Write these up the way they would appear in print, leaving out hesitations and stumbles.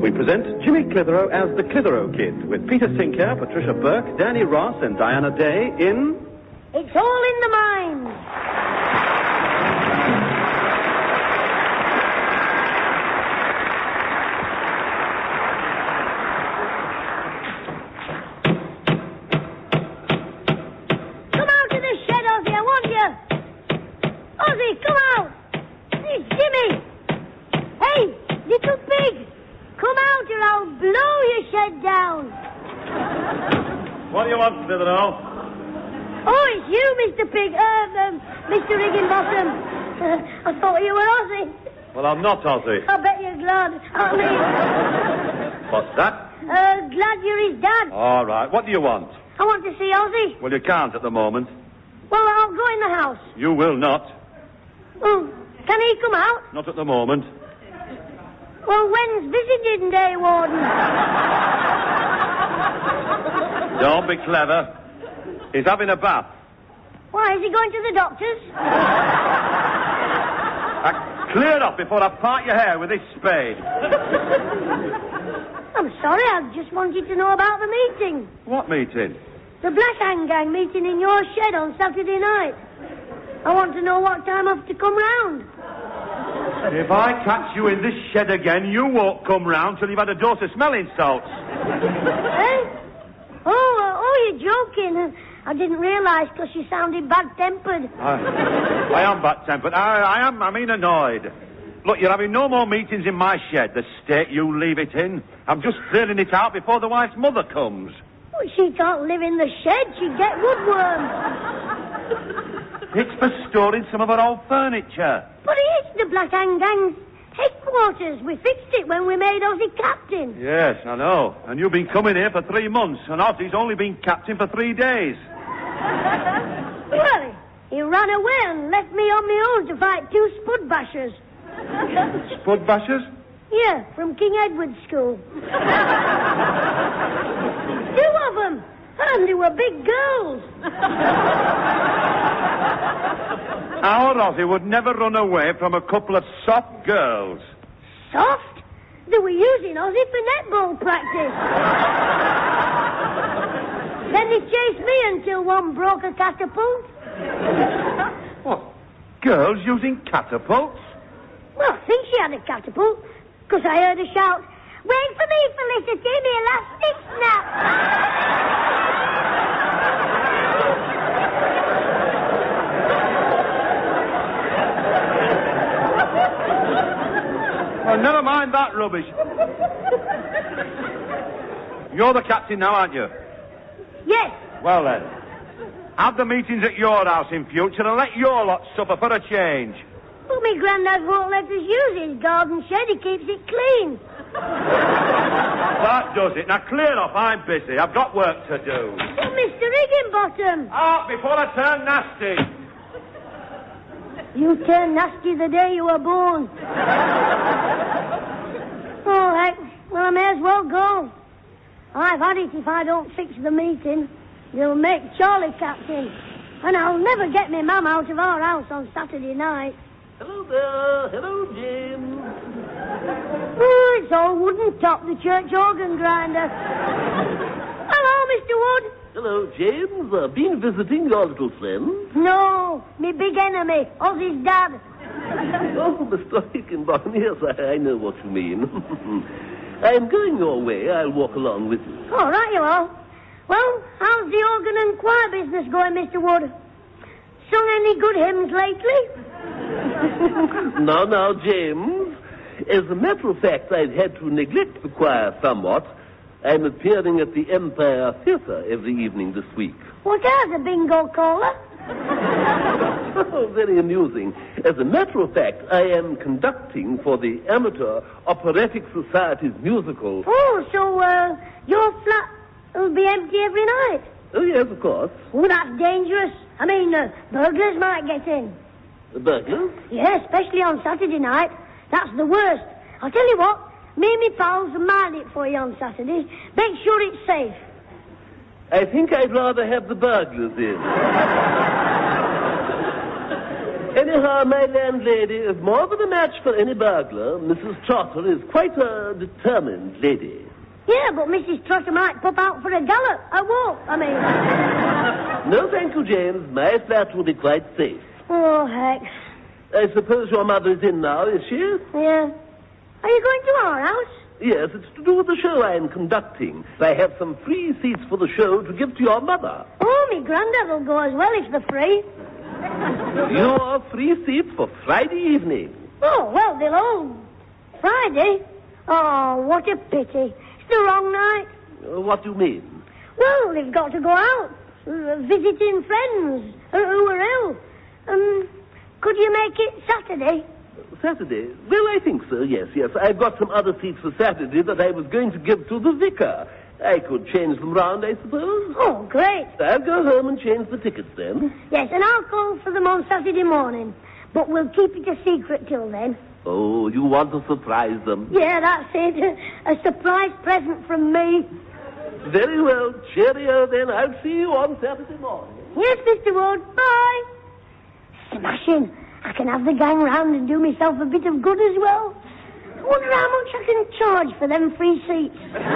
We present Jimmy Clitheroe as the Clitheroe Kid, with Peter Sinclair, Patricia Burke, Danny Ross, and Diana Day in... It's All in the Mind. Come out of the shed, Ozzy, I want you. Ozzy, come out. It's Jimmy. Hey, little pig. Come out or I'll blow your shed down. What do you want, Clitheroe? Oh, it's you, Mr. Pig. Mr. Higginbottom. I thought you were Ozzy. Well, I'm not Ozzy. I bet you're glad. I mean... What's that? Glad you're his dad. All right. What do you want? I want to see Ozzy. Well, you can't at the moment. Well, I'll go in the house. You will not. Oh, can he come out? Not at the moment. Well, when's visiting day, Warden? Don't be clever. He's having a bath. Why, is he going to the doctor's? Clear up before I part your hair with this spade. I'm sorry, I just wanted to know about the meeting. What meeting? The Black Hand Gang meeting in your shed on Saturday night. I want to know what time I have to come round. If I catch you in this shed again, you won't come round till you've had a dose of smelling salts. Eh? Oh, you're joking. I didn't realise because you sounded bad-tempered. I am bad-tempered. I mean annoyed. Look, you're having no more meetings in my shed, the state you leave it in. I'm just clearing it out before the wife's mother comes. Well, she can't live in the shed. She'd get woodworm. It's for storing some of her old furniture. But it's the Black Hand Gang's headquarters. We fixed it when we made Ozzy captain. Yes, I know. And you've been coming here for 3 months, and Ozzy's only been captain for 3 days. Well, he ran away and left me on my own to fight 2 spud bashers. Spud bashers? Yeah, from King Edward's school. 2 of them. And they were big girls. Our Ozzy would never run away from a couple of soft girls. Soft? They were using Ozzy for netball practice. Then they chased me until one broke a catapult. What? Girls using catapults? Well, I think she had a catapult, because I heard her shout, "Wait for me, Felicity, me elastic snap." Well, never mind that rubbish. You're the captain now, aren't you? Yes. Well, then. Have the meetings at your house in future and let your lot suffer for a change. Well, my granddad won't let us use his garden shed. He keeps it clean. That does it. Now, clear off. I'm busy. I've got work to do. Oh, Mr. Higginbottom. Out before I turn nasty. You turned nasty the day you were born. All right. Well, I may as well go. I've had it if I don't fix the meeting. They'll make Charlie captain. And I'll never get my mum out of our house on Saturday night. Hello there. Hello, Jim. Oh, it's all wooden top, the church organ grinder. Hello, Mr. Wood. Hello, James. Been visiting your little friend? No, me big enemy, Ozzy's dad. Oh, Mr. Higginbottom, yes, I know what you mean. I'm going your way. I'll walk along with you. All right, you are. Well, how's the organ and choir business going, Mr. Wood? Sung any good hymns lately? Now, James. As a matter of fact, I've had to neglect the choir somewhat. I'm appearing at the Empire Theatre every evening this week. What has a bingo caller? Oh, very amusing. As a matter of fact, I am conducting for the Amateur Operatic Society's musical. Oh, so, your flat will be empty every night? Oh, yes, of course. Oh, that's dangerous. I mean, burglars might get in. The burglars? Yeah, especially on Saturday night. That's the worst. I'll tell you what, me and my pals will mind it for you on Saturday. Make sure it's safe. I think I'd rather have the burglars in. Anyhow, my landlady is more than a match for any burglar. Mrs. Trotter is quite a determined lady. Yeah, but Mrs. Trotter might pop out for a gallop. I won't, I mean. No, thank you, James. My flat will be quite safe. Oh, heck. I suppose your mother is in now, is she? Yeah. Are you going to our house? Yes, it's to do with the show I am conducting. I have some free seats for the show to give to your mother. Oh, me granddad will go as well if they're free. Your free seats for Friday evening. Oh, well, they'll all... Friday? Oh, what a pity. It's the wrong night. What do you mean? Well, they've got to go out, visiting friends who are ill. Could you make it Saturday? Saturday? Well, I think so, yes. I've got some other seats for Saturday that I was going to give to the vicar. I could change them round, I suppose. Oh, great. I'll go home and change the tickets then. Yes, and I'll call for them on Saturday morning. But we'll keep it a secret till then. Oh, you want to surprise them? Yeah, that's it. A surprise present from me. Very well. Cheerio, then. I'll see you on Saturday morning. Yes, Mr. Wood. Bye. Smashing. I can have the gang round and do myself a bit of good as well. I wonder how much I can charge for them free seats.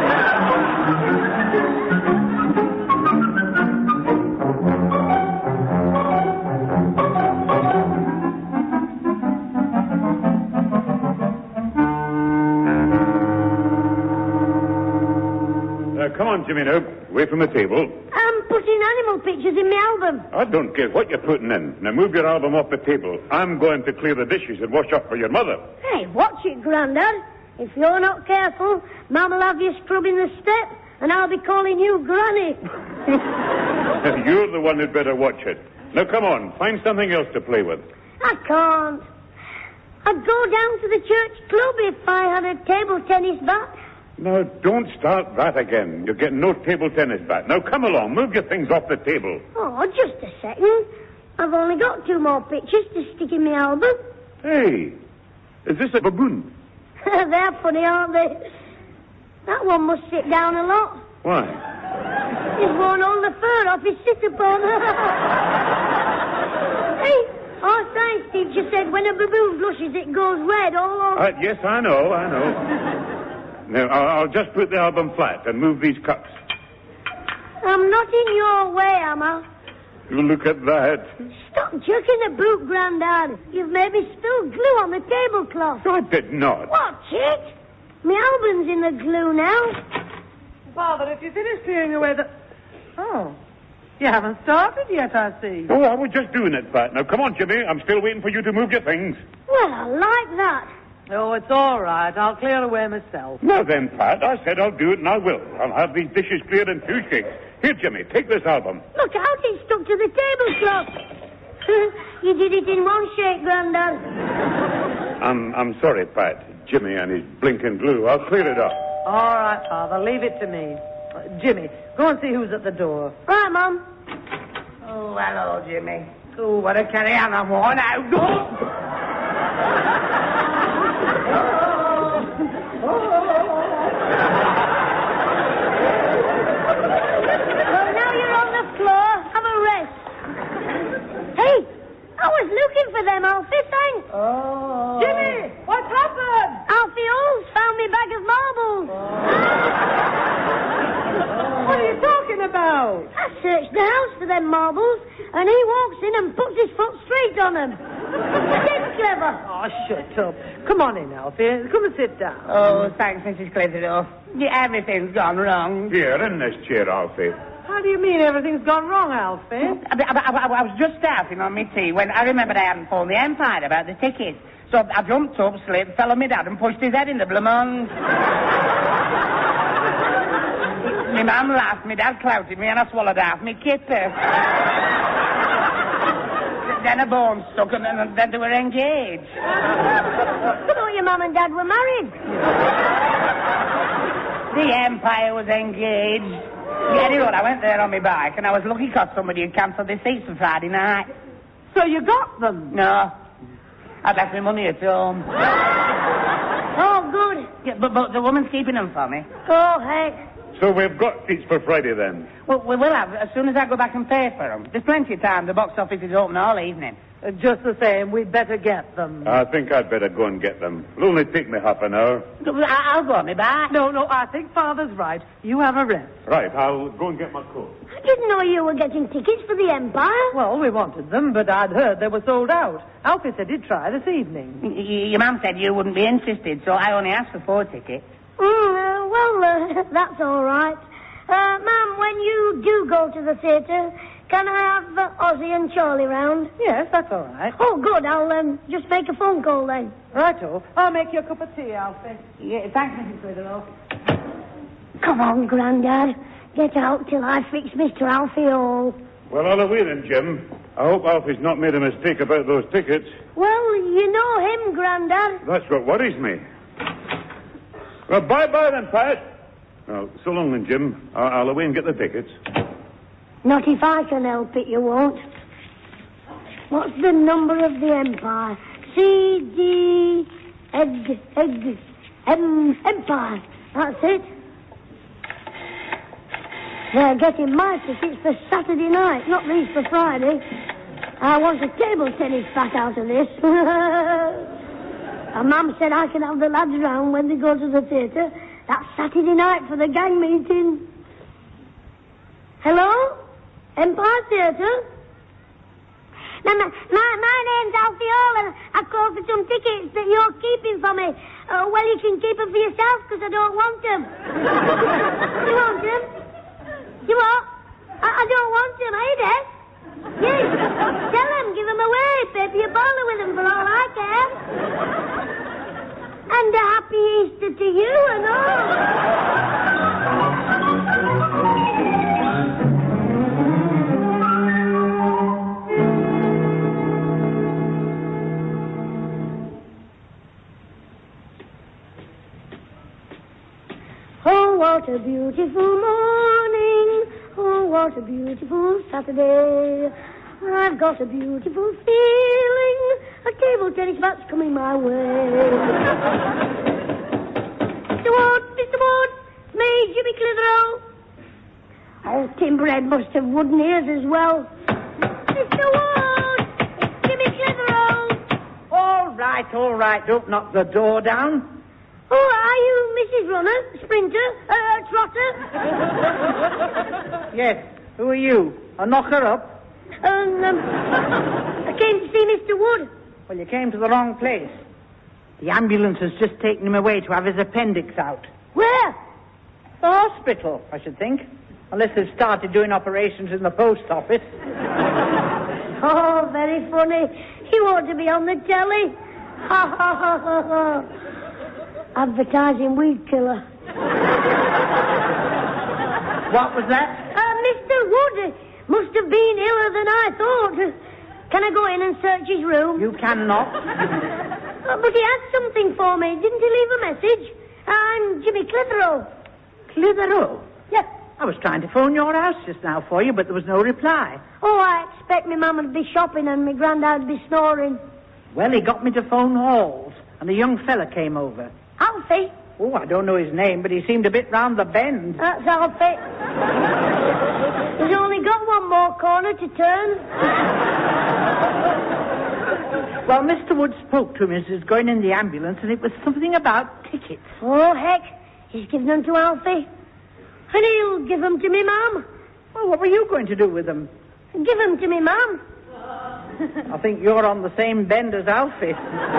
Come on, Jimmy, now. Away from the table. I'm putting animal pictures in my album. I don't care what you're putting in. Now move your album off the table. I'm going to clear the dishes and wash up for your mother. Hey, watch it, Grandad. If you're not careful, Mama'll have you scrubbing the step, and I'll be calling you Granny. You're the one who'd better watch it. Now come on, find something else to play with. I can't. I'd go down to the church club if I had a table tennis bat. Now, don't start that again. You're getting no table tennis bat. Now, come along. Move your things off the table. Oh, just a second. I've only got 2 more pictures to stick in my album. Hey, is this a baboon? They're funny, aren't they? That one must sit down a lot. Why? He's worn all the fur off his sit-upon. Hey, our science teacher said when a baboon blushes, it goes red all over. Yes, I know. Now, I'll just put the album flat and move these cups. I'm not in your way, am I? You look at that. Stop jerking the boot, Grandad. You've made me spill glue on the tablecloth. I did not. Watch it. My album's in the glue now. Father, if you finish clearing away the... Oh, you haven't started yet, I see. Oh, I was just doing it, Pat. Now, come on, Jimmy. I'm still waiting for you to move your things. Well, I like that. Oh, it's all right. I'll clear away myself. Now then, Pat, I said I'll do it, and I will. I'll have these dishes cleared in 2 shakes. Here, Jimmy, take this album. Look out, it's stuck to the tablecloth. You did it in 1 shake, Grandad. I'm sorry, Pat. Jimmy and his blinking glue. I'll clear it up. All right, Father, leave it to me. Jimmy, go and see who's at the door. Right, Mum. Oh, hello, Jimmy. Oh, what a carry on I'm worn out. Well, now you're on the floor. Have a rest. Hey, I was looking for them, Alfie, thanks. Oh. Jimmy, what's happened? Alfie Olds found me bag of marbles. What are you talking about? I searched the house for them marbles, and he walks in and puts his foot straight on them. That's clever. Oh, shut up. Come on in, Alfie. Come and sit down. Oh, thanks, Mrs. Clitheroe. Everything's gone wrong. Here, in this chair, Alfie. How do you mean everything's gone wrong, Alfie? I was just starting on my tea when I remembered I hadn't phoned the Empire about the tickets. So I jumped up, slipped, fell on my dad and pushed his head in the Blamont. My mum laughed, my dad clouted me and I swallowed half my kipper. Then a bone stuck and then they were engaged. I thought your mum and dad were married. The Empire was engaged. Yeah, anyway, I went there on my bike and I was lucky because somebody had cancelled their seats for Friday night. So you got them? No. I'd left my money at home. Oh, good. Yeah, but the woman's keeping them for me. Oh, heck. So we've got seats for Friday, then? Well, we will have as soon as I go back and pay for them. There's plenty of time. The box office is open all evening. Just the same, we'd better get them. I think I'd better go and get them. It'll only take me half an hour. I'll go on me back. No, I think Father's right. You have a rest. Right, I'll go and get my coat. I didn't know you were getting tickets for the Empire. Well, we wanted them, but I'd heard they were sold out. Alfie said he'd try this evening. Your mum said you wouldn't be interested, so I only asked for 4 tickets. That's all right. Ma'am, when you do go to the theatre, can I have Ozzy and Charlie round? Yes, that's all right. Oh, good. I'll just make a phone call then. Righto. I'll make you a cup of tea, Alfie. Yeah, thanks, Mrs. Clitheroe. Come on, Grandad. Get out till I fix Mr. Alfie Hall. Well, I'll away then, Jim. I hope Alfie's not made a mistake about those tickets. Well, you know him, Grandad. That's what worries me. Well, bye-bye then, Pat. Well, so long then, Jim. I'll away and get the tickets. Not if I can help it, you won't. What's the number of the Empire? C-D... Empire. That's it. They're getting my tickets for Saturday night, not these for Friday. I want a table tennis bat out of this. And Mum said I can have the lads round when they go to the theatre. That's Saturday night for the gang meeting. Hello? Empire Theatre? My name's Alfie Hall, and I called for some tickets that you're keeping for me. Well, you can keep them for yourself, because I don't want them. You want them? You what? I don't want them, are you deaf? Yes. Tell them, give them away. Pay your bowler with them for all I care. And a happy Easter to you and all. Oh, what a beautiful morning. Oh, what a beautiful Saturday. I've got a beautiful feeling. A table tennis bat's coming my way. Mr. Ward, me, Jimmy Clitheroe. Oh, Timberhead must have wooden ears as well. Mr. Ward, it's Jimmy Clitheroe. All right. Don't knock the door down. Oh, are you Mrs. Runner, Sprinter, Trotter? Yes. Who are you? I'll knock her up. I came to see Mr. Wood. Well, you came to the wrong place. The ambulance has just taken him away to have his appendix out. Where? The hospital, I should think. Unless they've started doing operations in the post office. Oh, very funny. You ought to be on the telly. Ha, ha, ha, ha, ha. Advertising weed killer. What was that? Mr. Wood must have been iller than I thought. Can I go in and search his room? You cannot. But he had something for me. Didn't he leave a message? I'm Jimmy Clitheroe. Clitheroe? Yes. I was trying to phone your house just now for you, but there was no reply. Oh, I expect my mum would be shopping and my granddad would be snoring. Well, he got me to phone Halls, and a young fella came over. Alfie? Oh, I don't know his name, but he seemed a bit round the bend. That's Alfie. He's only got one more corner to turn. Well, Mr. Wood spoke to him as he was going in the ambulance, and it was something about tickets. Oh, heck. He's given them to Alfie. And he'll give them to me, Mum. Well, what were you going to do with them? Give them to me, Mum. I think you're on the same bend as Alfie.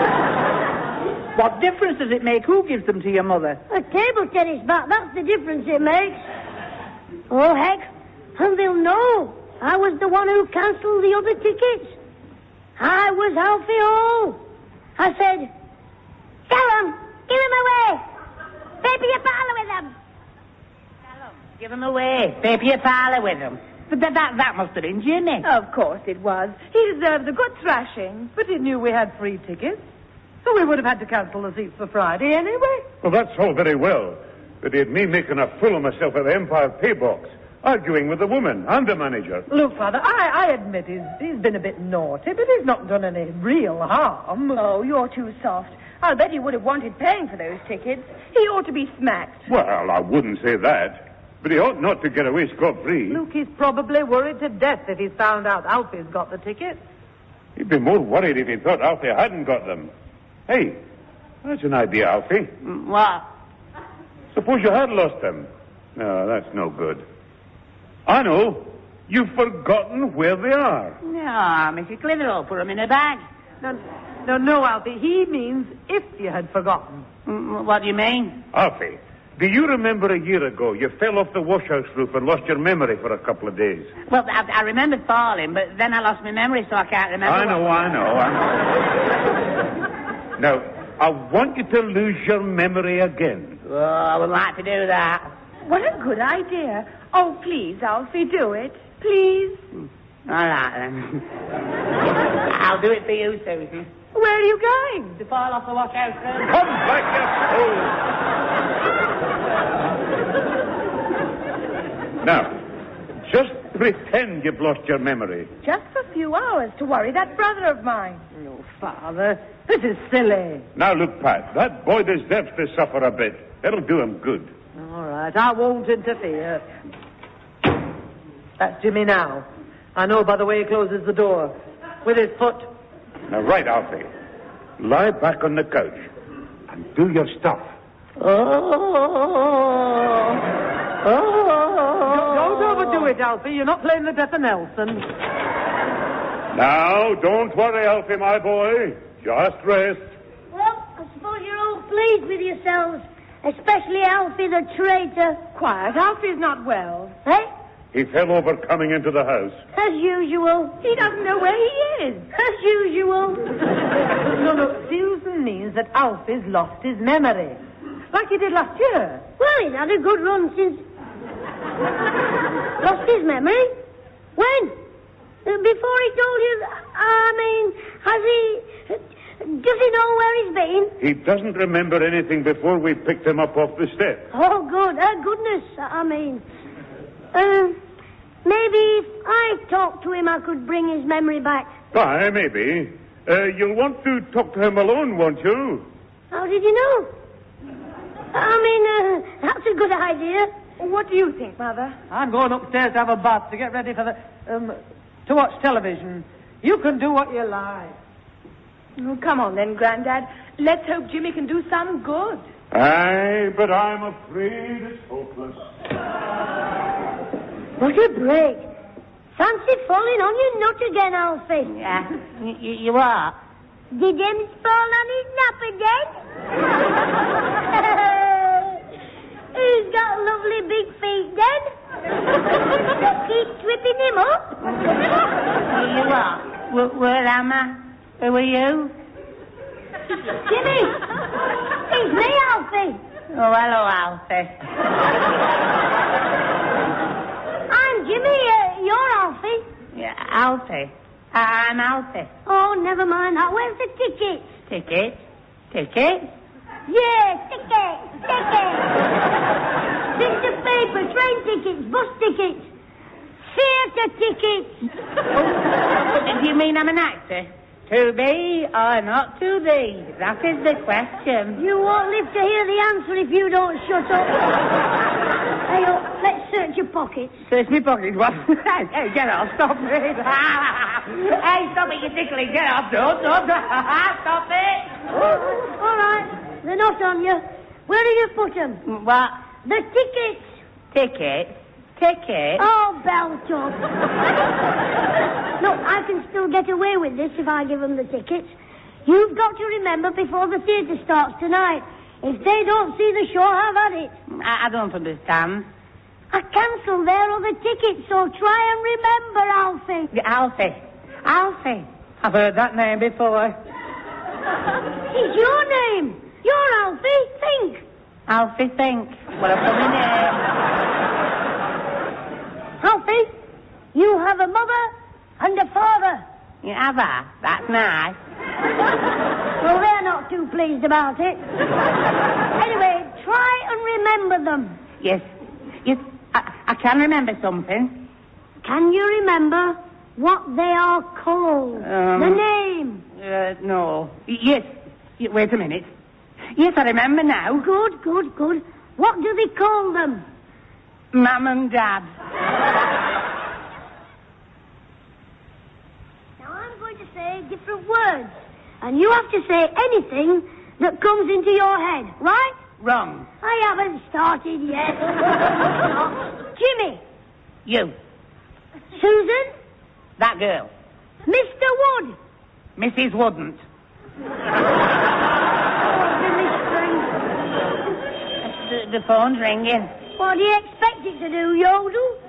What difference does it make who gives them to your mother? A table tennis bat, that's the difference it makes. Oh, heck. And they'll know I was the one who cancelled the other tickets. I was Alfie Hall. I said, sell them. Give them away. Pay for your parlour with them. Sell them. Give them away. Pay for your parlour with them. But that must have been Jimmy. Of course it was. He deserved a good thrashing, but he knew we had free tickets. So we would have had to cancel the seats for Friday anyway. Well, that's all very well. But it had me making a fool of myself at the Empire pay box, arguing with the woman and the manager. Look, Father, I admit he's been a bit naughty, but he's not done any real harm. Oh, you're too soft. I'll bet he would have wanted paying for those tickets. He ought to be smacked. Well, I wouldn't say that. But he ought not to get away scot-free. Luke, he's probably worried to death if he's found out Alfie's got the tickets. He'd be more worried if he thought Alfie hadn't got them. Hey, that's an idea, Alfie. What? Suppose you had lost them. No, that's no good. I know. You've forgotten where they are. No, Mr. Clitheroe put them in a bag. No, Alfie. He means if you had forgotten. What do you mean? Alfie, do you remember a year ago you fell off the washhouse roof and lost your memory for a couple of days? Well, I remember falling, but then I lost my memory, so I can't remember. I know. Now, I want you to lose your memory again. Oh, I would like to do that. What a good idea. Oh, please, Alfie, do it. Please. All right, then. I'll do it for you, Susan. Where are you going? To fall off the washhouse roof. Come back, you fool! Now, just pretend you've lost your memory. Just for a few hours to worry that brother of mine. No, Father. This is silly. Now, look, Pat, that boy deserves to suffer a bit. That'll do him good. All right, I won't interfere. That's Jimmy now. I know by the way he closes the door. With his foot. Now, right, Alfie. Lie back on the couch and do your stuff. Don't overdo it, Alfie. You're not playing the death of Nelson. Now, don't worry, Alfie, my boy. Just rest. Well, I suppose you're all pleased with yourselves. Especially Alfie the traitor. Quiet, Alfie's not well. Eh? He fell over coming into the house. As usual. He doesn't know where he is. As usual. No, Susan means that Alfie's lost his memory. Like he did last year. Well, he's had a good run since... Lost his memory? When? Before he told you... has he... Does he know where he's been? He doesn't remember anything before we picked him up off the step. Oh, good. Goodness. Maybe if I talked to him, I could bring his memory back. Aye, maybe. You'll want to talk to him alone, won't you? How did you know? That's a good idea. What do you think, Mother? I'm going upstairs to have a bath to get ready for to watch television. You can do what you like. Oh, come on then, Grandad. Let's hope Jimmy can do some good. Aye, but I'm afraid it's hopeless. What a break. Fancy falling on your nut again, Alfie. Yeah, you are. Did him fall on his nap again? He's got lovely big feet then. Keep tripping him up. You are. Where am I? Who are you? Jimmy! It's me, Alfie. Oh, hello, Alfie. I'm Jimmy. You're Alfie. Yeah, Alfie. I'm Alfie. Oh, never mind that. Where's the ticket? Ticket? Yeah, ticket. Bits of paper, train tickets, bus tickets, theatre tickets. Do you mean I'm an actor? To be or not to be? That is the question. You won't live to hear the answer if you don't shut up. Hey, let's search your pockets. Search me pockets? What? Hey, get off. Stop it. Hey, stop it. You're tickling. Get off. Don't. Stop it. All right. They're not on you. Where do you put them? What? The tickets. Ticket? Oh, Beltop. Look, I can still get away with this if I give them the tickets. You've got to remember before the theatre starts tonight. If they don't see the show, have at it. I don't understand. I cancelled their other tickets, so try and remember, Alfie. Alfie. I've heard that name before. It's your name. You're Alfie. Think. Alfie Think. What a funny name. Alfie, you have a mother and a father. You have that? That's nice. Well, they're not too pleased about it. Anyway, try and remember them. Yes, I can remember something. Can you remember what they are called? The name. No. Yes. Wait a minute. Yes, I remember now. Good. What do they call them? Mum and Dad. Now I'm going to say different words. And you have to say anything that comes into your head, right? Wrong. I haven't started yet. Jimmy. You. Susan. That girl. Mr. Wood. Mrs. Wouldn't. The phone's ringing. What do you expect it to do, Yodel?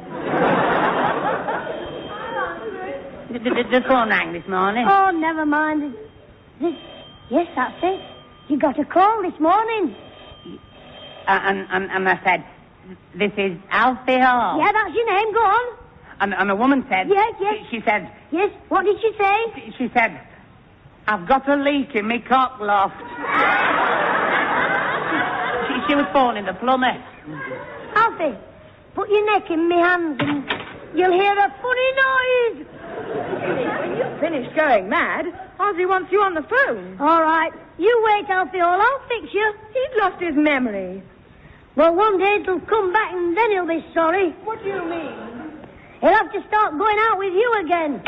The phone rang this morning. Oh, never mind. Yes, that's it. You got a call this morning. And I said, this is Alfie Hall. Yeah, that's your name. Go on. And a woman said... Yes. She said... Yes, what did she say? She said, I've got a leak in my cock loft. She was phoning the plumber. Alfie, put your neck in my hands and you'll hear a funny noise. When you've finished going mad, Ozzy wants you on the phone. All right. You wait, Alfie, or I'll fix you. He's lost his memory. Well, one day it'll come back and then he'll be sorry. What do you mean? He'll have to start going out with you again.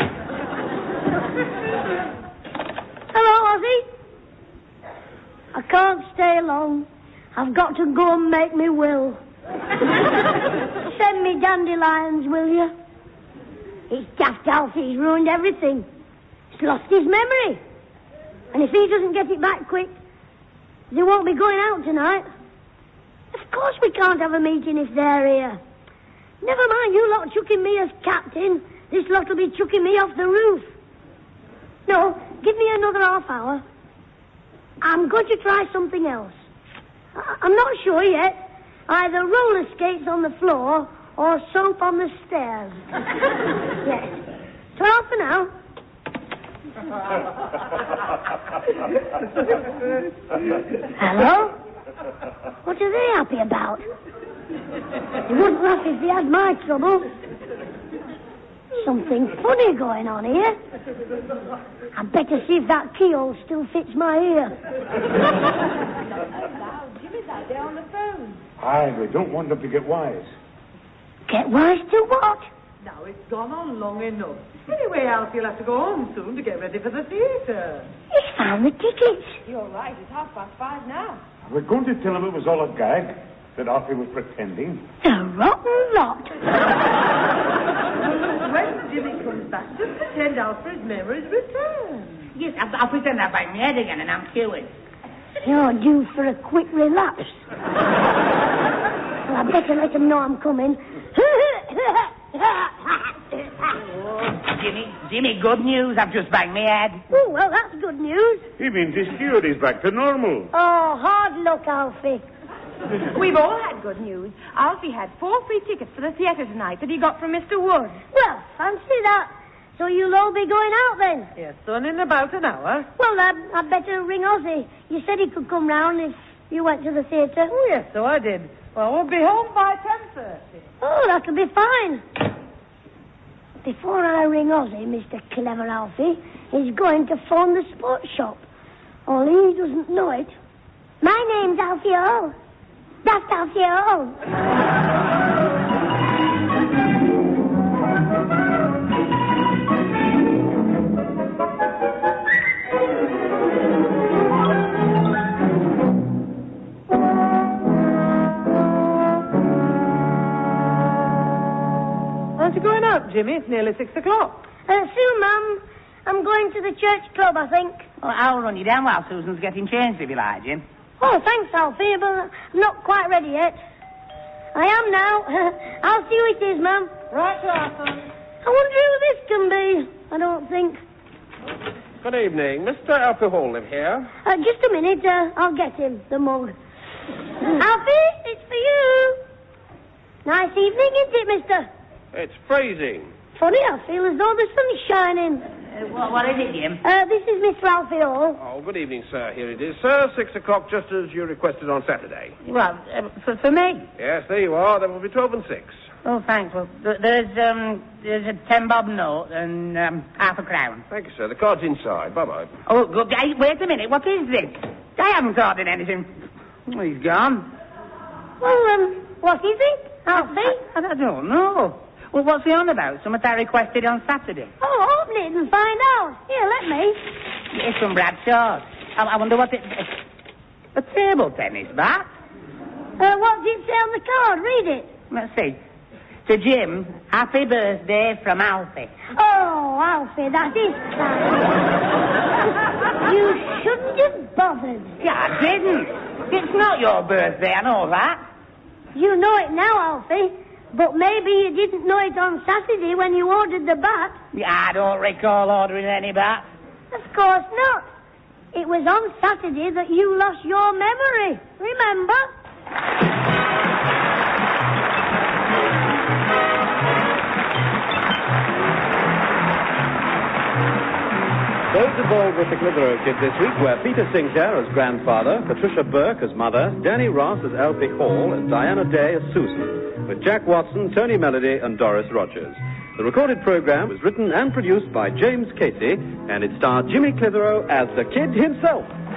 Hello, Ozzy. I can't stay long. I've got to go and make me will. Send me dandelions, will you? It's daft Alfie. He's ruined everything. He's lost his memory. And if he doesn't get it back quick, they won't be going out tonight. Of course we can't have a meeting if they're here. Never mind you lot chucking me as captain. This lot will be chucking me off the roof. No, give me another half hour. I'm going to try something else. I'm not sure yet. Either roller skates on the floor or soap on the stairs. Yes. 12 for now. Hello? What are they happy about? They wouldn't laugh if they had my trouble. Something funny going on here. I'd better see if that keyhole still fits my ear. Jimmy's out there on the phone. Aye, we don't want them to get wise. Get wise to what? Now, it's gone on long enough. Anyway, Alfie, you'll have to go home soon to get ready for the theatre. He's found the tickets. You're right, it's 5:30 now. We're going to tell them it was all a gag, that Alfie was pretending. The rotten lot. When Jimmy comes back, just pretend Alfred's memory's returned. Yes, I'll pretend I bang my head again and I'm cured. You're due for a quick relapse. Well, I'd better let them know I'm coming. Jimmy, good news. I've just banged my head. Oh, well, that's good news. He means his cured. He's back to normal. Oh, hard luck, Alfie. We've all had good news. Alfie had 4 free tickets for the theatre tonight that he got from Mr. Wood. Well, fancy that. So you'll all be going out then? Yes, son, in about an hour. Well, I'd better ring Ozzy. You said he could come round if you went to the theatre. Oh, yes, so I did. Well, we'll be home by 10:30. Oh, that'll be fine. Before I ring Ozzy, Mr. Clever Alfie is going to phone the sports shop. Only he doesn't know it. My name's Alfie Hall. That's Alfie Hall. Aren't you going out, Jimmy? It's nearly 6 o'clock. Soon, Mum. I'm going to the church club, I think. Well, I'll run you down while Susan's getting changed, if you like, Jim. Oh, thanks, Alfie, but I'm not quite ready yet. I am now. I'll see who it is, Mum. Right, son. I wonder who this can be. I don't think. Good evening. Mr. Alfie Hall live here? Just a minute. I'll get him, the mug. Alfie, it's for you. Nice evening, isn't it, mister? It's freezing. Funny, I feel as though the sun's shining. What is it, Jim? This is Mr. Alfie Hall. Oh, good evening, sir. Here it is, sir. 6 o'clock, just as you requested on Saturday. Well, for me? Yes, there you are. There will be 12 and 6. Oh, thanks. Well, there's a 10-bob note and half a crown. Thank you, sir. The card's inside. Bye-bye. Oh, good. Hey, wait a minute. What is this? I haven't ordered anything. Oh, he's gone. Well, what is it, Alfie? I don't know. Well, what's he on about? Something I requested on Saturday. Oh, open it and find out. Here, let me. It's from Bradshaw's. I wonder what it... A table tennis bat? What did it say on the card? Read it. Let's see. To Jim, happy birthday from Alfie. Oh, Alfie, that is kind. You shouldn't have bothered. Yeah, I didn't. It's not your birthday, I know that. You know it now, Alfie. But maybe you didn't know it on Saturday when you ordered the bat. Yeah, I don't recall ordering any bat. Of course not. It was on Saturday that you lost your memory. Remember? Those involved with the Clitheroe Kid this week were Peter Sinclair as grandfather, Patricia Burke as mother, Danny Ross as Alfie Hall, and Diana Day as Susan, with Jack Watson, Tony Melody, and Doris Rogers. The recorded program was written and produced by James Casey, and it starred Jimmy Clitheroe as the Kid himself.